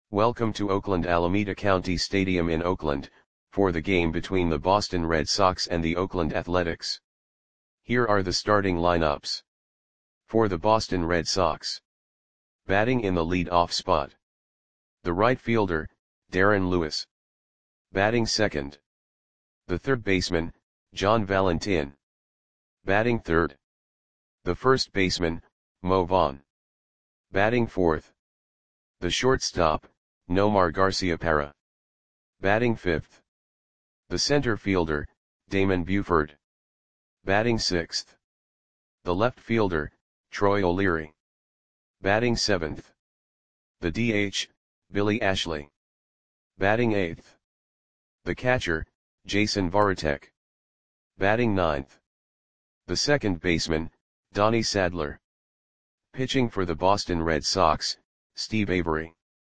Welcome to Oakland Alameda County Stadium in Oakland, for the game between the Boston Red Sox and the Oakland Athletics. Here are the starting lineups. For the Boston Red Sox. Batting in the lead-off spot. The right fielder, Darren Lewis. Batting second. The third baseman, John Valentin. Batting third. The first baseman, Mo Vaughn. Batting fourth. The shortstop, Nomar Garciaparra. Batting fifth. The center fielder, Damon Buford. Batting sixth. The left fielder, Troy O'Leary. Batting seventh. The DH, Billy Ashley. Batting eighth. The catcher, Jason Varitek. Batting ninth. The second baseman, Donnie Sadler. Pitching for the Boston Red Sox, Steve Avery.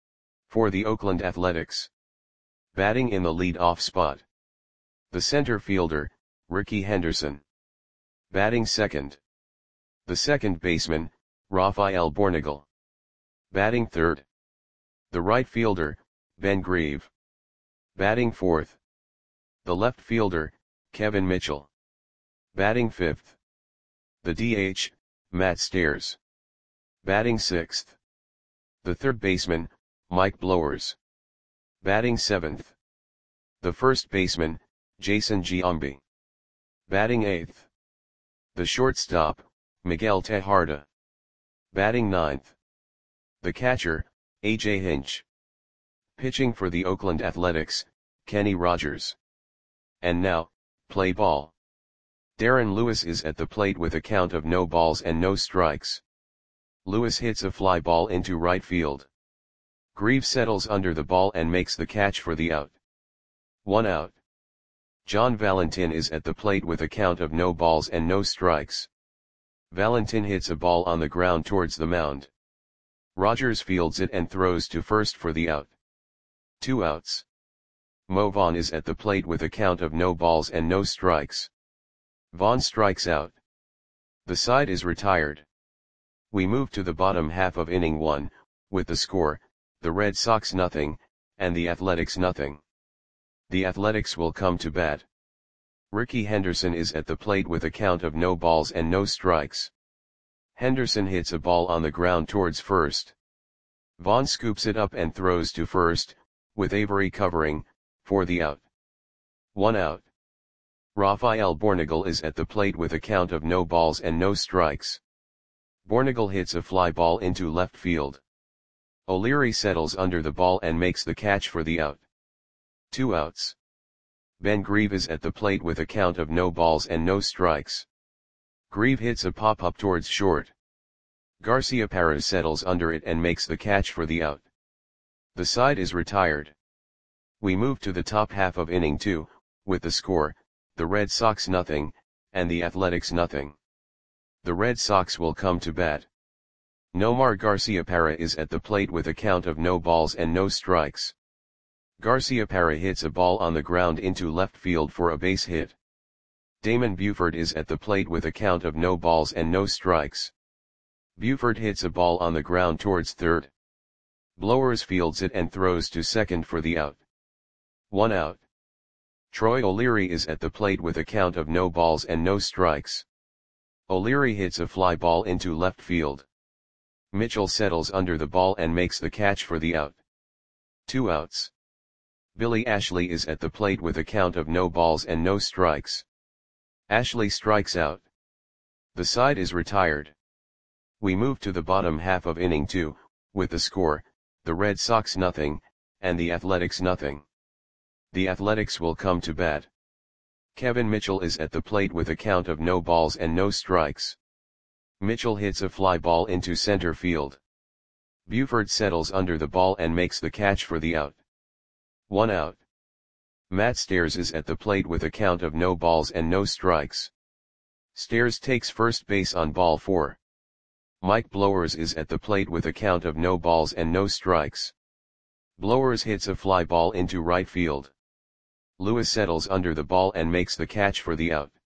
For the Oakland Athletics. Batting in the lead-off spot. The center fielder, Rickey Henderson. Batting second. The second baseman, Rafael Bornagel. Batting third. The right fielder, Ben Grieve. Batting fourth. The left fielder, Kevin Mitchell. Batting fifth. The DH, Matt Stairs. Batting sixth. The third baseman, Mike Blowers. Batting seventh. The first baseman, Jason Giambi. Batting eighth. The shortstop, Miguel Tejada. Batting ninth. The catcher, A.J. Hinch. Pitching for the Oakland Athletics, Kenny Rogers. And now, play ball. Darren Lewis is at the plate with a count of no balls and no strikes. Lewis hits a fly ball into right field. Grieve settles under the ball and makes the catch for the out. 1 out. John Valentin is at the plate with a count of no balls and no strikes. Valentin hits a ball on the ground towards the mound. Rogers fields it and throws to first for the out. 2 outs. Mo Vaughn is at the plate with a count of no balls and no strikes. Vaughn strikes out. The side is retired. We move to the bottom half of inning 1, with the score, the Red Sox 0, and the Athletics 0. The Athletics will come to bat. Rickey Henderson is at the plate with a count of no balls and no strikes. Henderson hits a ball on the ground towards first. Vaughn scoops it up and throws to first, with Avery covering, for the out. 1 out. Rafael Bornagel is at the plate with a count of no balls and no strikes. Bornagel hits a fly ball into left field. O'Leary settles under the ball and makes the catch for the out. 2 outs. Ben Grieve is at the plate with a count of no balls and no strikes. Grieve hits a pop-up towards short. Garciaparra settles under it and makes the catch for the out. The side is retired. We move to the top half of inning 2, with the score, the Red Sox 0, and the Athletics 0. The Red Sox will come to bat. Nomar Garciaparra is at the plate with a count of no balls and no strikes. Garciaparra hits a ball on the ground into left field for a base hit. Damon Buford is at the plate with a count of no balls and no strikes. Buford hits a ball on the ground towards third. Blowers fields it and throws to second for the out. 1 out. Troy O'Leary is at the plate with a count of no balls and no strikes. O'Leary hits a fly ball into left field. Mitchell settles under the ball and makes the catch for the out. 2 outs. Billy Ashley is at the plate with a count of no balls and no strikes. Ashley strikes out. The side is retired. We move to the bottom half of inning 2, with the score, the Red Sox 0, and the Athletics 0. The Athletics will come to bat. Kevin Mitchell is at the plate with a count of no balls and no strikes. Mitchell hits a fly ball into center field. Buford settles under the ball and makes the catch for the out. 1 out. Matt Stairs is at the plate with a count of no balls and no strikes. Stairs takes first base on ball 4. Mike Blowers is at the plate with a count of no balls and no strikes. Blowers hits a fly ball into right field. Lewis settles under the ball and makes the catch for the out.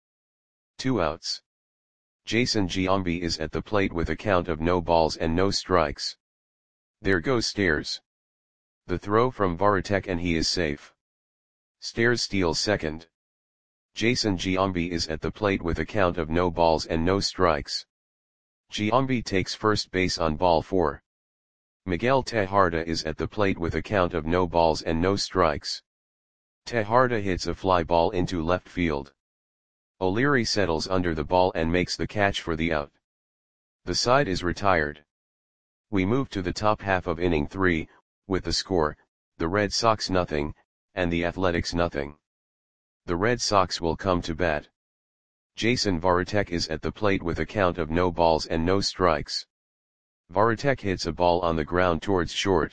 2 outs. Jason Giambi is at the plate with a count of no balls and no strikes. There goes Stairs. The throw from Varitek and he is safe. Stairs steals second. Jason Giambi is at the plate with a count of no balls and no strikes. Giambi takes first base on ball 4. Miguel Tejada is at the plate with a count of no balls and no strikes. Tejada hits a fly ball into left field. O'Leary settles under the ball and makes the catch for the out. The side is retired. We move to the top half of inning 3, with the score, the Red Sox nothing, and the Athletics nothing. The Red Sox will come to bat. Jason Varitek is at the plate with a count of no balls and no strikes. Varitek hits a ball on the ground towards short.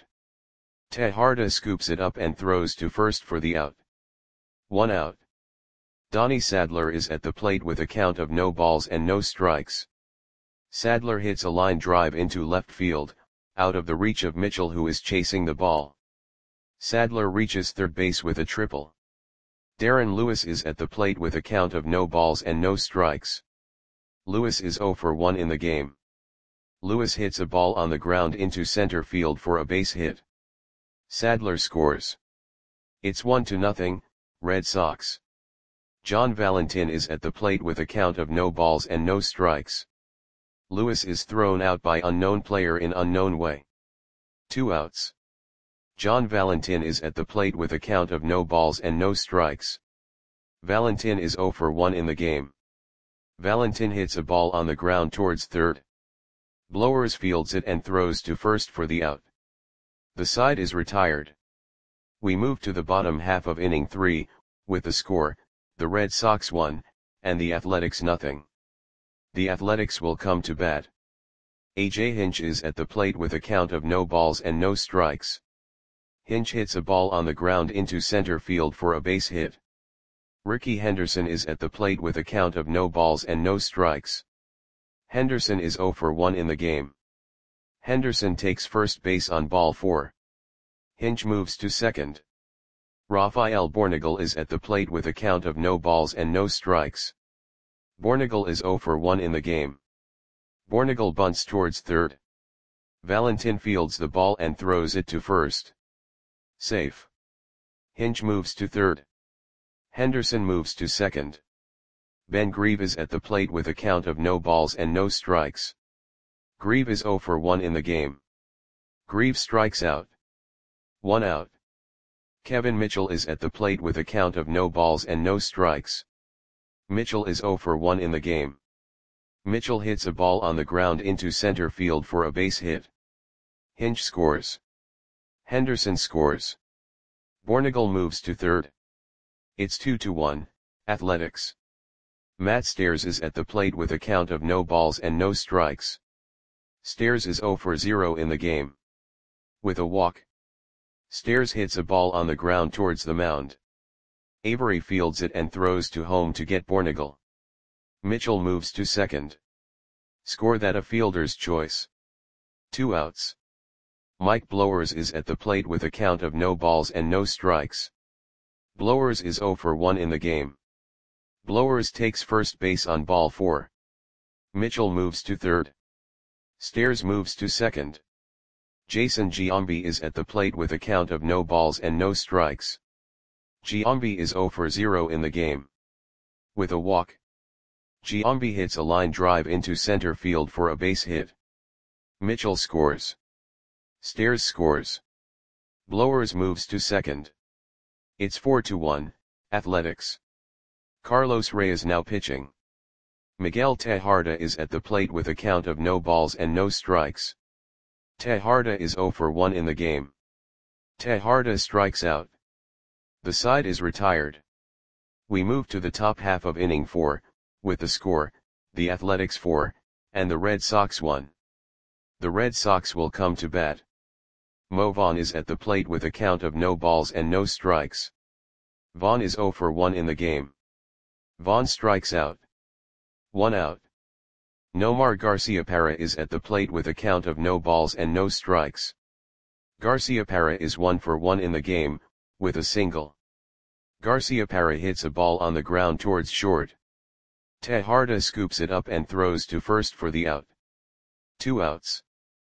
Tejada scoops it up and throws to first for the out. 1 out. Donnie Sadler is at the plate with a count of no balls and no strikes. Sadler hits a line drive into left field, out of the reach of Mitchell who is chasing the ball. Sadler reaches third base with a triple. Darren Lewis is at the plate with a count of no balls and no strikes. Lewis is 0 for 1 in the game. Lewis hits a ball on the ground into center field for a base hit. Sadler scores. It's 1-0, Red Sox. John Valentin is at the plate with a count of no balls and no strikes. Lewis is thrown out by unknown player in unknown way. 2 outs. John Valentin is at the plate with a count of no balls and no strikes. Valentin is 0 for 1 in the game. Valentin hits a ball on the ground towards third. Blowers fields it and throws to first for the out. The side is retired. We move to the bottom half of inning 3, with the score, the Red Sox 1, and the Athletics nothing. The Athletics will come to bat. A.J. Hinch is at the plate with a count of no balls and no strikes. Hinch hits a ball on the ground into center field for a base hit. Ricky Henderson is at the plate with a count of no balls and no strikes. Henderson is 0 for 1 in the game. Henderson takes first base on ball 4. Hinch moves to second. Rafael Bornagel is at the plate with a count of no balls and no strikes. Bornagel is 0 for 1 in the game. Bornagel bunts towards third. Valentin fields the ball and throws it to first. Safe. Hinch moves to third. Henderson moves to second. Ben Grieve is at the plate with a count of no balls and no strikes. Grieve is 0 for 1 in the game. Grieve strikes out. 1 out. Kevin Mitchell is at the plate with a count of no balls and no strikes. Mitchell is 0 for 1 in the game. Mitchell hits a ball on the ground into center field for a base hit. Hinch scores. Henderson scores. Bornagel moves to third. It's 2-1, Athletics. Matt Stairs is at the plate with a count of no balls and no strikes. Stairs is 0 for 0 in the game. With a walk. Stairs hits a ball on the ground towards the mound. Avery fields it and throws to home to get Bornagel. Mitchell moves to second. Score that a fielder's choice. 2 outs. Mike Blowers is at the plate with a count of no balls and no strikes. Blowers is 0 for 1 in the game. Blowers takes first base on ball 4. Mitchell moves to third. Stairs moves to second. Jason Giambi is at the plate with a count of no balls and no strikes. Giambi is 0 for 0 in the game. With a walk. Giambi hits a line drive into center field for a base hit. Mitchell scores. Stairs scores. Blowers moves to second. It's 4-1, Athletics. Carlos Reyes now pitching. Miguel Tejada is at the plate with a count of no balls and no strikes. Tejada is 0 for 1 in the game. Tejada strikes out. The side is retired. We move to the top half of inning 4, with the score, the Athletics 4, and the Red Sox 1. The Red Sox will come to bat. Mo Vaughn is at the plate with a count of no balls and no strikes. Vaughn is 0 for 1 in the game. Vaughn strikes out. 1 out. Nomar Garciaparra is at the plate with a count of no balls and no strikes. Garciaparra is 1 for 1 in the game, with a single. Garciaparra hits a ball on the ground towards short. Tejada scoops it up and throws to first for the out. 2 outs.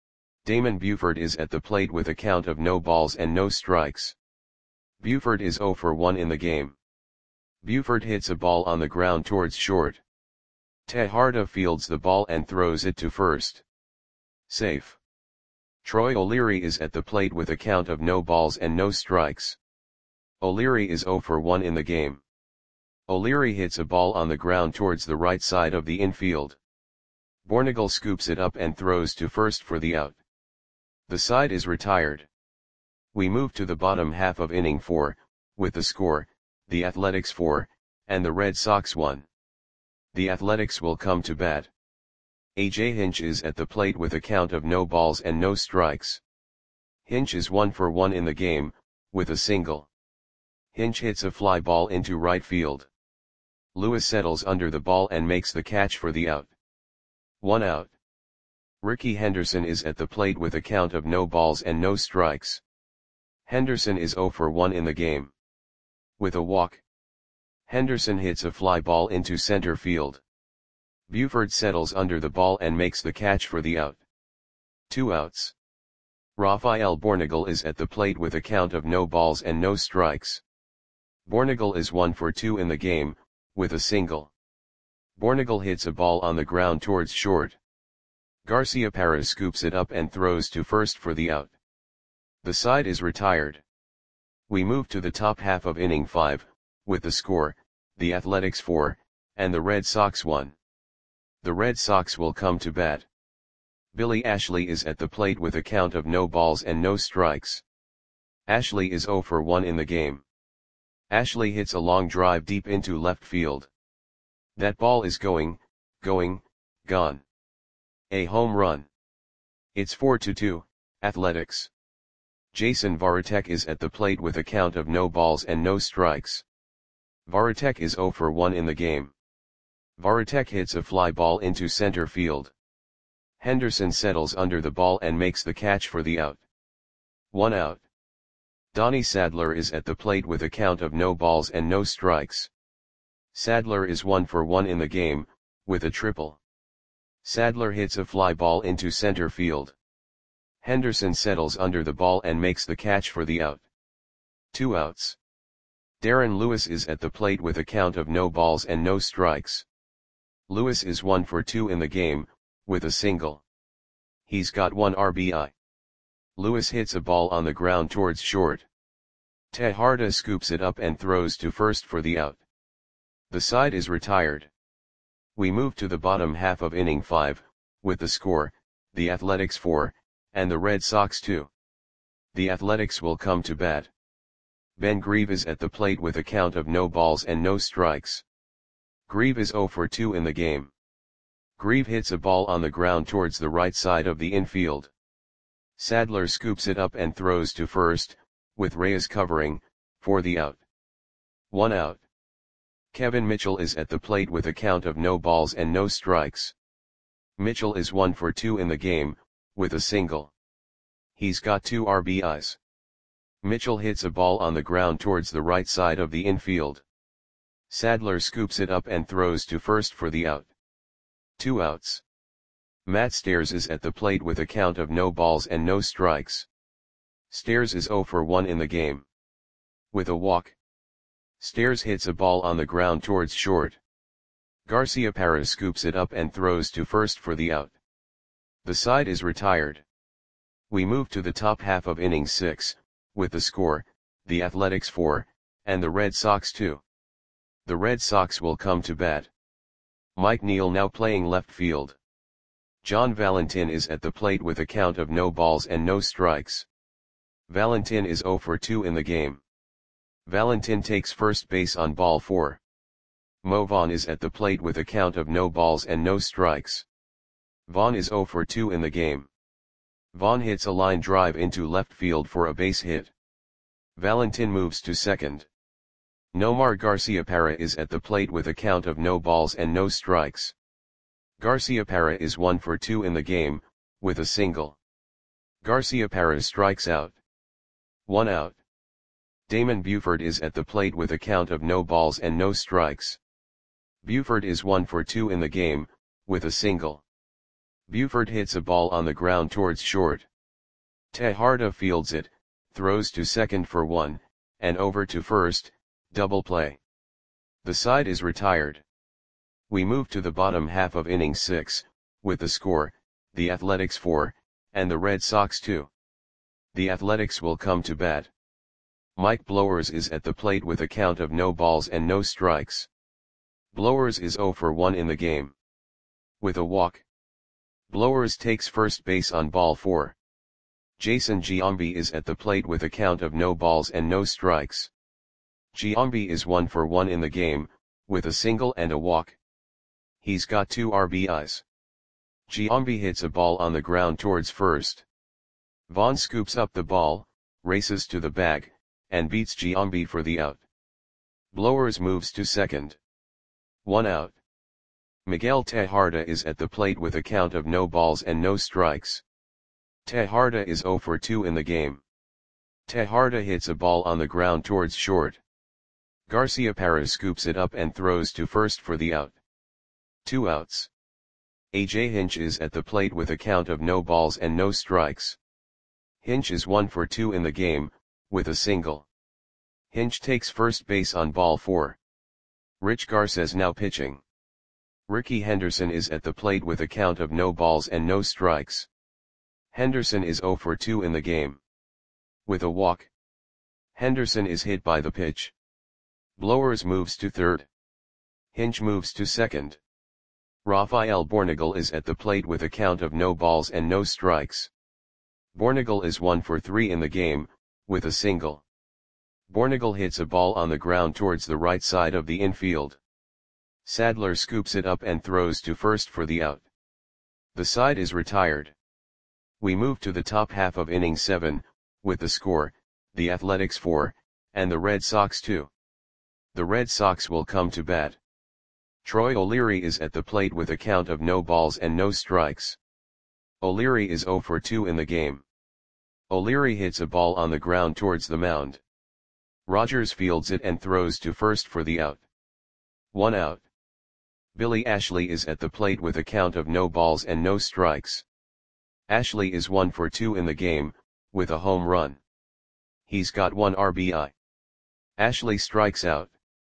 Damon Buford is at the plate with a count of no balls and no strikes. Buford is 0 for 1 in the game. Buford hits a ball on the ground towards short. Tejada fields the ball and throws it to first. Safe. Troy O'Leary is at the plate with a count of no balls and no strikes. O'Leary is 0 for 1 in the game. O'Leary hits a ball on the ground towards the right side of the infield. Bornagel scoops it up and throws to first for the out. The side is retired. We move to the bottom half of inning 4, with the score, the Athletics 4, and the Red Sox 1. The Athletics will come to bat. A.J. Hinch is at the plate with a count of no balls and no strikes. Hinch is 1 for 1 in the game, with a single. Hinch hits a fly ball into right field. Lewis settles under the ball and makes the catch for the out. 1 out. Ricky Henderson is at the plate with a count of no balls and no strikes. Henderson is 0 for 1 in the game. With a walk, Henderson hits a fly ball into center field. Buford settles under the ball and makes the catch for the out. 2 outs. Rafael Bornagel is at the plate with a count of no balls and no strikes. Bornagel is 1 for 2 in the game, with a single. Bornagel hits a ball on the ground towards short. Garciaparra scoops it up and throws to first for the out. The side is retired. We move to the top half of inning 5, with the score, the Athletics 4, and the Red Sox 1. The Red Sox will come to bat. Billy Ashley is at the plate with a count of no balls and no strikes. Ashley is 0 for 1 in the game. Ashley hits a long drive deep into left field. That ball is gone. A home run. It's 4-2, Athletics. Jason Varitek is at the plate with a count of no balls and no strikes. Varitek is 0 for 1 in the game. Varitek hits a fly ball into center field. Henderson settles under the ball and makes the catch for the out. 1 out. Donnie Sadler is at the plate with a count of no balls and no strikes. Sadler is 1 for 1 in the game, with a triple. Sadler hits a fly ball into center field. Henderson settles under the ball and makes the catch for the out. 2 outs. Darren Lewis is at the plate with a count of no balls and no strikes. Lewis is 1 for 2 in the game, with a single. He's got 1 RBI. Lewis hits a ball on the ground towards short. Tejada scoops it up and throws to first for the out. The side is retired. We move to the bottom half of inning 5, with the score, the Athletics 4, and the Red Sox 2. The Athletics will come to bat. Ben Grieve is at the plate with a count of no balls and no strikes. Grieve is 0 for 2 in the game. Grieve hits a ball on the ground towards the right side of the infield. Sadler scoops it up and throws to first, with Reyes covering, for the out. 1 out. Kevin Mitchell is at the plate with a count of no balls and no strikes. Mitchell is 1 for 2 in the game, with a single. He's got 2 RBIs. Mitchell hits a ball on the ground towards the right side of the infield. Sadler scoops it up and throws to first for the out. 2 outs. Matt Stairs is at the plate with a count of no balls and no strikes. Stairs is 0 for 1 in the game. With a walk, Stairs hits a ball on the ground towards short. Garciaparra scoops it up and throws to first for the out. The side is retired. We move to the top half of inning 6, with the score, the Athletics 4, and the Red Sox 2. The Red Sox will come to bat. Mike Neal now playing left field. John Valentin is at the plate with a count of no balls and no strikes. Valentin is 0 for 2 in the game. Valentin takes first base on ball 4. Mo Vaughn is at the plate with a count of no balls and no strikes. Vaughn is 0 for 2 in the game. Vaughn hits a line drive into left field for a base hit. Valentin moves to second. Nomar Garciaparra is at the plate with a count of no balls and no strikes. Garciaparra is 1 for 2 in the game, with a single. Garciaparra strikes out. 1 out. Damon Buford is at the plate with a count of no balls and no strikes. Buford is 1 for 2 in the game, with a single. Buford hits a ball on the ground towards short. Tejada fields it, throws to second for 1, and over to first, double play. The side is retired. We move to the bottom half of inning 6, with the score, the Athletics 4, and the Red Sox 2. The Athletics will come to bat. Mike Blowers is at the plate with a count of no balls and no strikes. Blowers is 0 for 1 in the game. With a walk. Blowers takes first base on ball 4. Jason Giambi is at the plate with a count of no balls and no strikes. Giambi is 1 for 1 in the game, with a single and a walk. He's got 2 RBIs. Giambi hits a ball on the ground towards first. Vaughn scoops up the ball, races to the bag, and beats Giambi for the out. Blowers moves to second. 1 out. Miguel Tejada is at the plate with a count of no balls and no strikes. Tejada is 0 for 2 in the game. Tejada hits a ball on the ground towards short. Garcia Perez scoops it up and throws to first for the out. 2 outs. AJ Hinch is at the plate with a count of no balls and no strikes. Hinch is 1 for 2 in the game, with a single. Hinch takes first base on ball 4. Rich Garces now pitching. Ricky Henderson is at the plate with a count of no balls and no strikes. Henderson is 0 for 2 in the game. With a walk. Henderson is hit by the pitch. Blowers moves to third. Hinch moves to second. Rafael Bornegal is at the plate with a count of no balls and no strikes. Bornegal is 1 for 3 in the game, with a single. Bornegal hits a ball on the ground towards the right side of the infield. Sadler scoops it up and throws to first for the out. The side is retired. We move to the top half of inning 7, with the score, the Athletics 4, and the Red Sox 2. The Red Sox will come to bat. Troy O'Leary is at the plate with a count of no balls and no strikes. O'Leary is 0 for 2 in the game. O'Leary hits a ball on the ground towards the mound. Rogers fields it and throws to first for the out. 1 out. Billy Ashley is at the plate with a count of no balls and no strikes. Ashley is 1 for 2 in the game, with a home run. He's got 1 RBI. Ashley strikes out.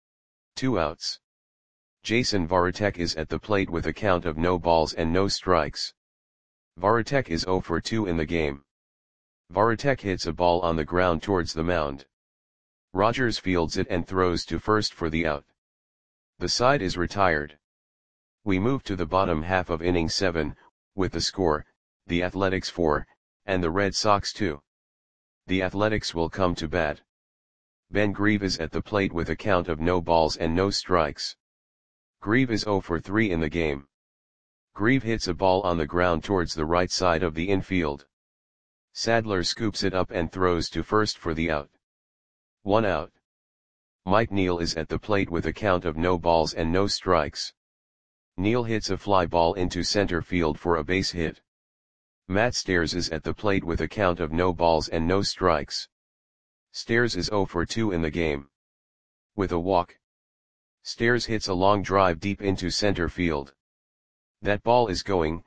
2 outs. Jason Varitek is at the plate with a count of no balls and no strikes. Varitek is 0 for 2 in the game. Varitek hits a ball on the ground towards the mound. Rogers fields it and throws to first for the out. The side is retired. We move to the bottom half of inning 7, with the score, the Athletics 4, and the Red Sox 2. The Athletics will come to bat. Ben Grieve is at the plate with a count of no balls and no strikes. Grieve is 0 for 3 in the game. Grieve hits a ball on the ground towards the right side of the infield. Sadler scoops it up and throws to first for the out. 1 out. Mike Neal is at the plate with a count of no balls and no strikes. Neal hits a fly ball into center field for a base hit. Matt Stairs is at the plate with a count of no balls and no strikes. Stairs is 0 for 2 in the game. With a walk. Stairs hits a long drive deep into center field. That ball is going,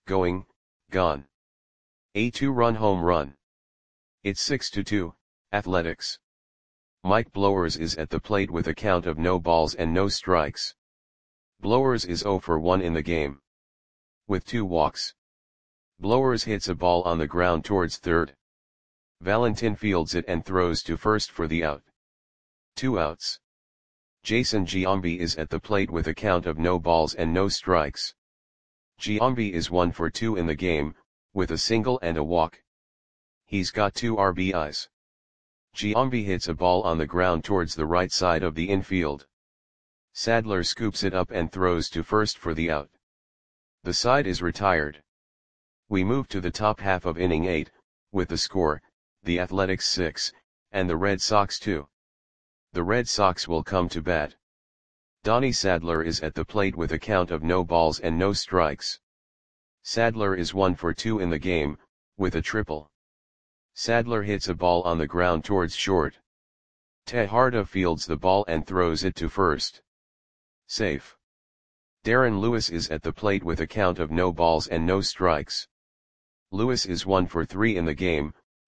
gone. A 2-run home run. It's 6-2, Athletics. Mike Blowers is at the plate with a count of no balls and no strikes. Blowers is 0 for 1 in the game. With 2 walks. Blowers hits a ball on the ground towards third. Valentin fields it and throws to first for the out. 2 outs. Jason Giambi is at the plate with a count of no balls and no strikes. Giambi is 1 for 2 in the game, with a single and a walk. He's got 2 RBIs. Giambi hits a ball on the ground towards the right side of the infield. Sadler scoops it up and throws to first for the out. The side is retired. We move to the top half of inning 8, with the score, the Athletics 6, and the Red Sox 2. The Red Sox will come to bat. Donnie Sadler is at the plate with a count of no balls and no strikes. Sadler is 1 for 2 in the game, with a triple. Sadler hits a ball on the ground towards short. Tejada fields the ball and throws it to first. Safe. Darren Lewis is at the plate with a count of no balls and no strikes. Lewis is 1 for 3 in the game,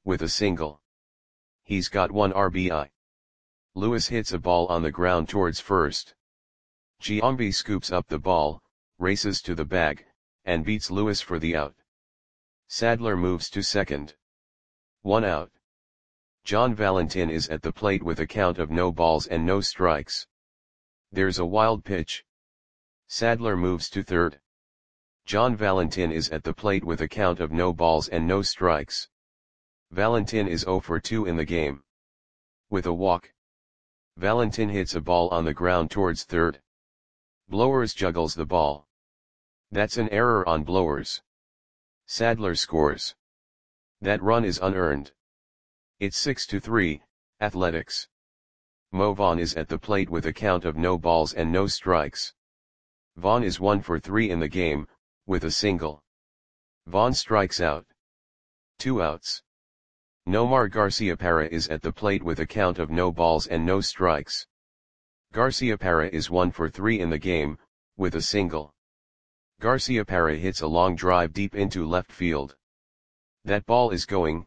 with a single. He's got 1 RBI. Lewis hits a ball on the ground towards first. Giambi scoops up the ball, races to the bag, and beats Lewis for the out. Sadler moves to second. 1 out. John Valentin is at the plate with a count of no balls and no strikes. There's a wild pitch. Sadler moves to third. John Valentin is at the plate with a count of no balls and no strikes. Valentin is 0 for 2 in the game. With a walk. Valentin hits a ball on the ground towards third. Blowers juggles the ball. That's an error on Blowers. Sadler scores. That run is unearned. It's 6-3, Athletics. Mo Vaughn is at the plate with a count of no balls and no strikes. Vaughn is 1 for 3 in the game, with a single. Vaughn strikes out. 2 outs. Nomar Garciaparra is at the plate with a count of no balls and no strikes. Garciaparra is 1 for 3 in the game, with a single. Garciaparra hits a long drive deep into left field. That ball is gone.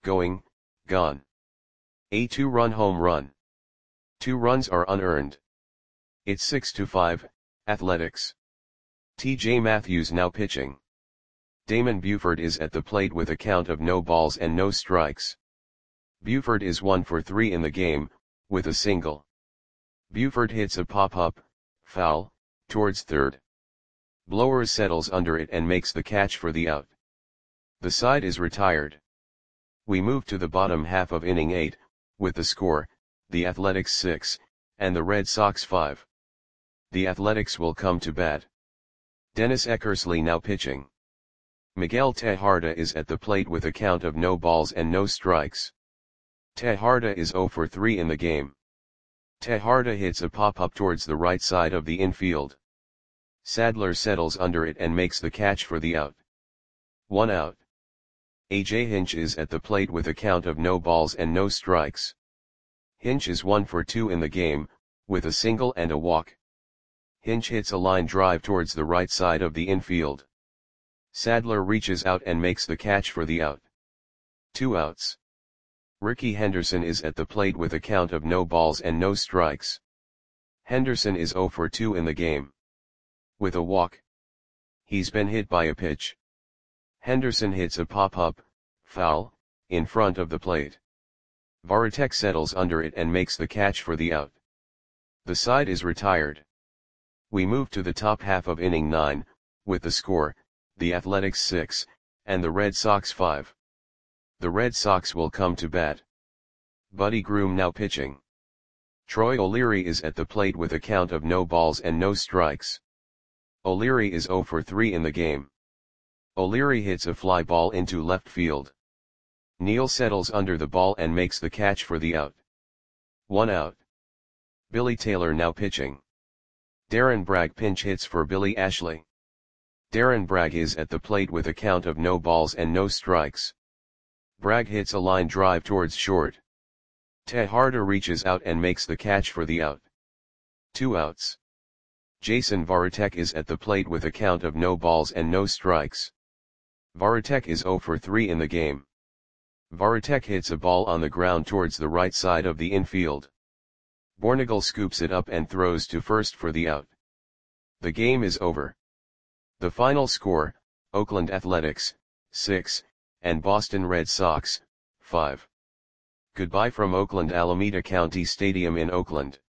A 2-run home run. 2 runs are unearned. It's 6-5, Athletics. T.J. Matthews now pitching. Damon Buford is at the plate with a count of no balls and no strikes. Buford is 1 for 3 in the game, with a single. Buford hits a pop-up, foul, towards third. Blowers settles under it and makes the catch for the out. The side is retired. We move to the bottom half of inning 8, with the score, the Athletics 6, and the Red Sox 5. The Athletics will come to bat. Dennis Eckersley now pitching. Miguel Tejada is at the plate with a count of no balls and no strikes. Tejada is 0 for 3 in the game. Tejada hits a pop-up towards the right side of the infield. Sadler settles under it and makes the catch for the out. 1 out. A.J. Hinch is at the plate with a count of no balls and no strikes. Hinch is 1 for 2 in the game, with a single and a walk. Hinch hits a line drive towards the right side of the infield. Sadler reaches out and makes the catch for the out. 2 outs. Ricky Henderson is at the plate with a count of no balls and no strikes. Henderson is 0 for 2 in the game. With a walk. He's been hit by a pitch. Henderson hits a pop-up, foul, in front of the plate. Varitek settles under it and makes the catch for the out. The side is retired. We move to the top half of inning 9, with the score, the Athletics 6, and the Red Sox 5. The Red Sox will come to bat. Buddy Groom now pitching. Troy O'Leary is at the plate with a count of no balls and no strikes. O'Leary is 0 for 3 in the game. O'Leary hits a fly ball into left field. Neal settles under the ball and makes the catch for the out. 1 out. Billy Taylor now pitching. Darren Bragg pinch hits for Billy Ashley. Darren Bragg is at the plate with a count of no balls and no strikes. Bragg hits a line drive towards short. Tejada reaches out and makes the catch for the out. 2 outs. Jason Varitek is at the plate with a count of no balls and no strikes. Varitek is 0 for 3 in the game. Varitek hits a ball on the ground towards the right side of the infield. Bornagel scoops it up and throws to first for the out. The game is over. The final score, Oakland Athletics, 6, and Boston Red Sox, 5. Goodbye from Oakland Alameda County Stadium in Oakland.